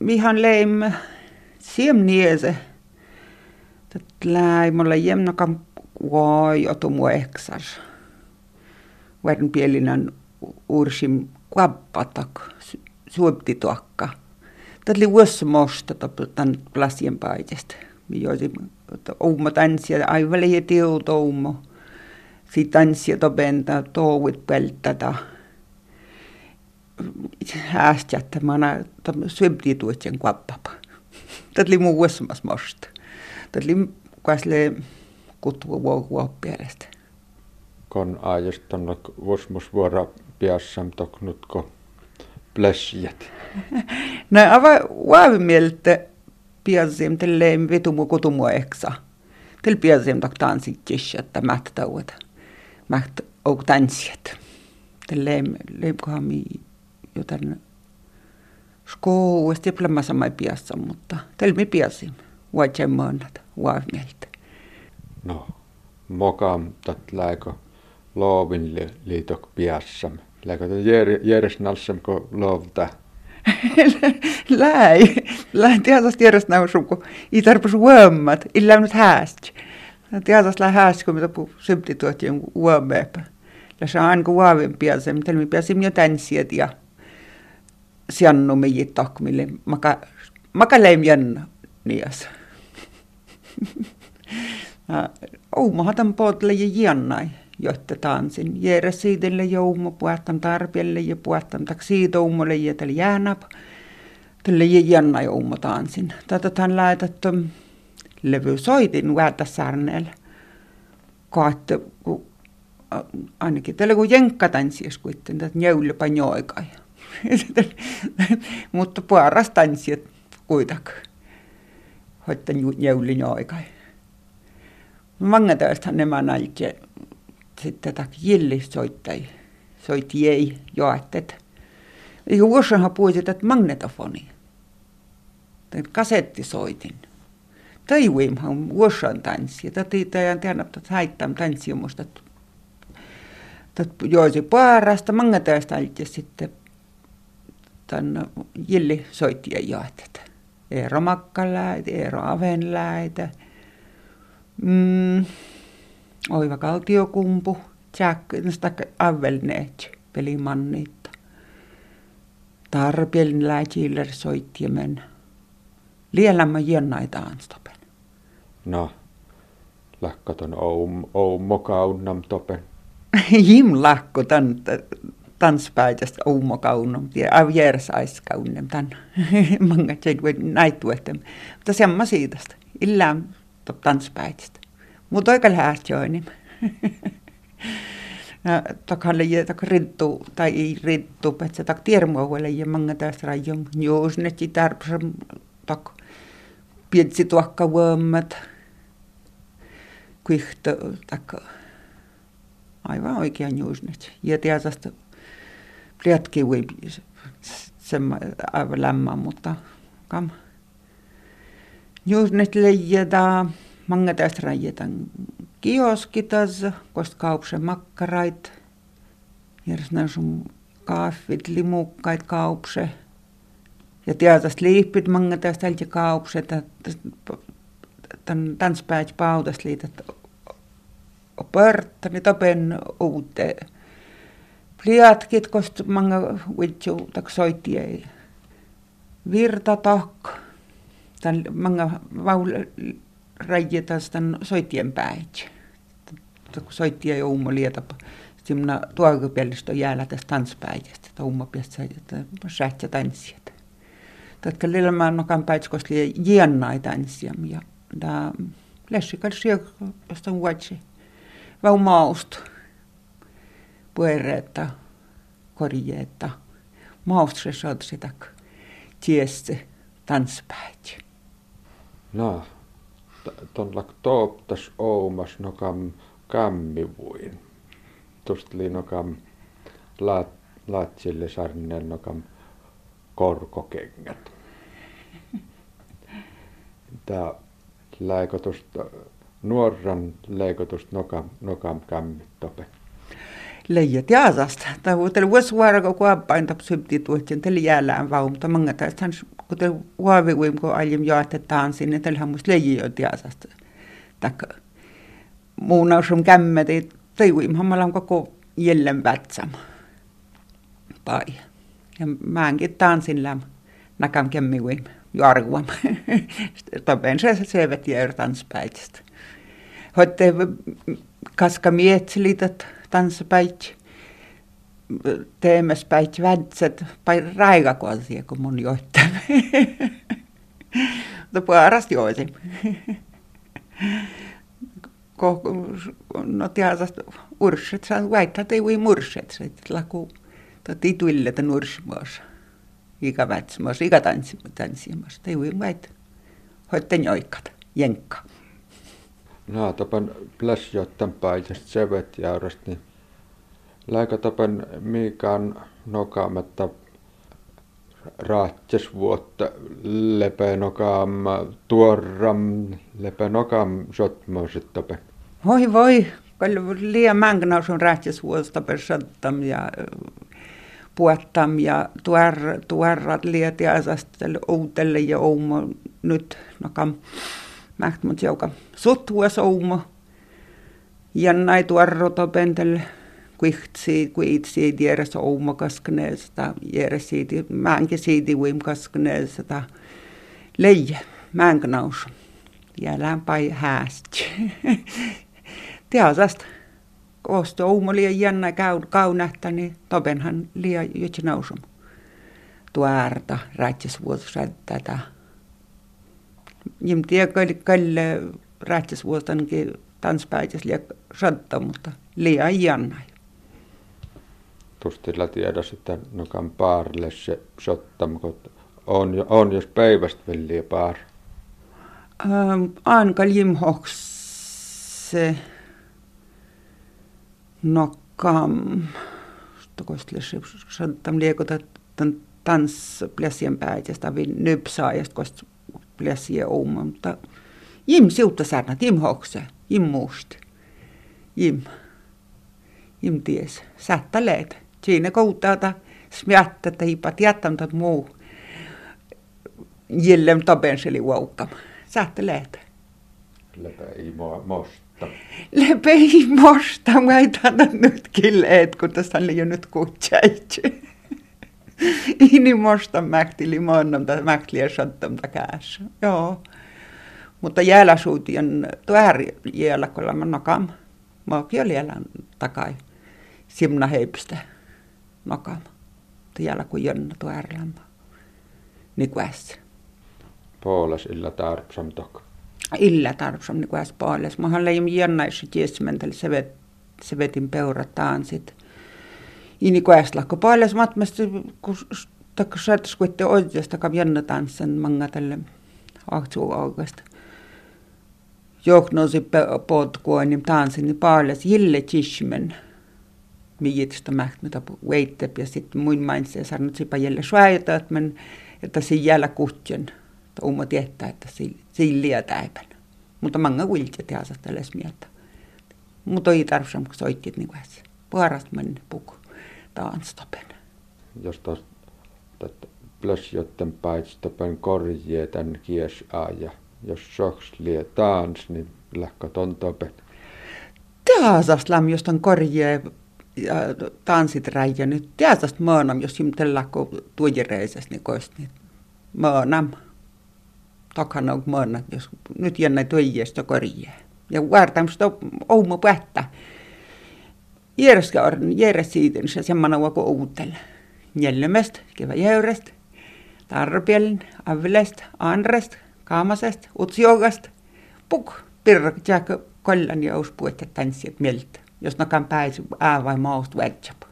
mihan leim siemniese. Tällä ei mulla jämnäkään voi otu mua eksar. Värn pielinen ursim kuappatak suopti tuokka. Tällä vuosi mosta tämän plasien paikasta. Joisi ouma tanssia aivan ja tiuto ouma. Sitten tanssia topenta touit pelttätä. Häästä jättä mana suopti tuotsen kuappapa. Tällä muu vuosi mosta. Tällä kasle kutua vuoppielestä. Kon ajasta on vuosmusvuora piassam toknutko pläsjät. No aivan vaavimieltä piasim tälleen vitumu kutumu eksa. Tällä piasim tok tanssit että mähtä taueta. Mähtä ook tanssiet. Tälleen leimkohan mi jotain skouesta ja plämmäsamai piassa, mutta tällä mi piasim. Vaitsen maannat vaavimieltä. No, mokam tat läikö loovin liitok piassam. Läikö tat järjesnalsam ko loovta? Läi tiedästä järjesnalsam ko ei tarpeeksi huomat. Illä nyt häästä. Tiedästä läi häästä, kun mitä sympti tuottiin huomeepä. Ja se on aina kuin vaavin piassam. Tällä mi piasim jo tanssiet ja siannu meijit takmille. Maka leim jänna nias. Oumahan tämän puolelle ja jiannai, jotta tanssin. Jäädä siitelle jouma, puhuttam tarpeelle ja puhuttam taksiito oumolle ja tällä jäänap. Tällä jiannai ouma tanssin. Tätä tämän laitat levy soitin väätäsarneella. Kaatte, ainakin tällä kun jenkka tanssias kuitenkin, tätä njäylypä njoikai. Mutta puoras tanssiat kuitenkin. Hoitta njäyli njoikai. Mange tästähän nämä näitte sitten jilli soitti ei joattet. Ja vuossahan puhuisit, että magnetofoni. Tai kasettisoitin. Taivuimhan vuossan tanssi. Tätä ei tiedä, että haittaa tanssia musta. Joisi parasta. Mange tästä näitte sitten tämän jilli soitti ei joattet. Eero Makkaläitä, Eero Avenläitä. Oiva Kaltiokumpu, Tsäkköstä Avelneet, pelimannit. Tarpien läitsillä soittiemen. Lielämmä jennaita anstopen. No, lakkaton oumo kaunnam topen. Jim lakko tän tanspäitästä oumo kaunnam. Ja avjärsais kaunnam tän. Manga tsein näituetem. Mutta semma siitästä. Illään tanspäitästä. Mutta oikein häästä joinim. Takhalle ja rintu, tai ei rintu, että se tiermuovuelle ja manga tästä rajon. Juusnetti tarpsa, pietsi tuokka vuommat. Kuihto, aivan oikein juusnetti. Ja tietysti pliatki voi aivan lämmä, mutta kam. Juusnetti leijätä. Mange tästä rajetan kioskitas, koska kaupse makkarait. Järjestetään sun kahvit, limukkait kaupse. Ja tietysti liippit mange tästäälti kaupse. Tän tanspäät pautas liitat pörttäni topen uuteen. Pliatkit, koska mange vitsu soitti ei. Virtatok. Tän mange rajetas tämän soittien päät. Soittia ja ummo lietapa. Sitten tuokapielistä on jäällä tästä tanspäitästä. Tämä ummo piästä sähtsä tanssiat. Tätä lilmaa nokan päät, koska jiennai tanssiam. Ja tämä lässikal josta on vuotsi. Vau mausta. Puereetta, korjeetta. Mausta se saat sitä tiessä tanspäät. No. Tuolla tooptas oumas nokam kammivuin. Tustli nokam laatsille sarneen nokam korkokengät. Tää läikotusta nuoran läikotusta nokam kammit tope. leijät jaasasta. Tai vuotel vuosvuoroga kuoppain tapsybti tuotjen tällä jäälään vaum. Tai manga tästä kun te huoviuim kun aljim jaatetaan sinne tällähän musta leijät jaasasta. Tak muunausum kämmet ei teivuim hammalla on koko jälleen vätsam. Pai. Ja määnkin tanssin läm. Nakam kämmiuim jarguam. Topen se sevet jäär tanspäitstä. Hoitte kaska mietselitat tanspäit. Teemäspäit väntset. Pai raikakoisia kun mun johtaa. Mutta puolesta joisin. No tiedätkö, urset saa väittää, että ei voi murset. Sitten laku tituille tämän ursmoos. Ikä vätsmoos, ikä tanssimoos. Ei voi väittää. Hoitten joikata, jenkka. No, tapan pläsjottan paitesta sevet jäyrästä, niin läikä tapan miikään nokaamatta raatjes vuotta lepä nokam tuoram lepä nokam sotmoosit tapan. Voi, kun liian mängnaus on raatjes vuotta tapan sottam ja puottam ja tuorrat liiat ja asastelle outelle ja oumo nyt nokam mähtmut joka sotvuos oumo ja näin tuorro tapentel kuitsi ei tiedä se oumo kaskaneesta järä siitä määnkin siitä voim kaskaneesta leijä mängnaus ja lämpäi häästi tiasasta kosto oumo liian jännä kaunahta niin topenhan liian jutinausum tuorta raitsesvuossa tätä Jim tiedä kalle raitsesvuostankin tanspäitäs liian satta mutta liian jännä. Tustilla tiedäs, että nokan paarille se sottam, kun on jos päivästä velliä paar. Ankal jimhoks nokam, stokostille se sottam liekota tanspläsien päitästä, vi nypsaajasta, koska pläsiä ouma, mutta jim siutta särnät, jim hokse, jim muust, jim ties, sättä leet. Siinä kouttaa smjatta, että hipat jättämät muu jellem tabenseli uaukam. Sättä leet. Lepä ei mosta. Lepä ei mosta, mä ei tätä nytkin leet, kun tässä on jo nyt kutsäitse. Ini mosta mäktili maannamta mäktliä sattamta kässä. Joo. Mutta jäällä suutien tuär jäällä, kun mä nakam. Mäkin oli jäällä takai. Simna heipstä nakam. Tiellä kun jönna tuärlämpä. Niin kuin ässä. Poolas illa tarpsam tok. Illa tarpsam niin kuin ässä poolas. Mähän leijum jännaissa tiesmentäli sevetin peurataan sit. Niin kuin ässä lakko poolas matmasta, kun saatais kuitte oikeasta kam jänna tanssan manga tälle ahtsuuaukasta. Johnosi potkuun niin tanssin niin poolas jille tismen. Miitistä mähtmätä veittep ja sitten muin mainitsi ja sanoi, että sipa jälle suojata, että siinä jäällä kuhtjen. Oma tietää, että siinä lietäipän. Mutta manga vilja tehdä tällaista mieltä. Mutta ei tarvitse, kun soittit niin kuin puolesta mennä puku taanstopen. Jos taas plösjotten paitstopen korjee tämän kiesää ja jos soks lie taans, niin lähkö ton topen. Tehdäs lämmin, jos ton korjee ja tanssit räijä nyt. Tehdäs maanam, jos simtellä kun tuojireisessä niin koist, niin maanam. Takhan on maanam, jos nyt jännä tuojiesta korjee. Ja vaartamista oumo päättä. Järjest siitä, niin se semmoinen kuin uutella. Njällemästä, kevä jäyrästä, tarpien, avlesta, anresta, kaamasesta, utsiogasta. Puk, pirrak, tjääkö kollan ja uspuet ja tanssiat mieltä. Jos nakan pääsi vai mausta vätsap.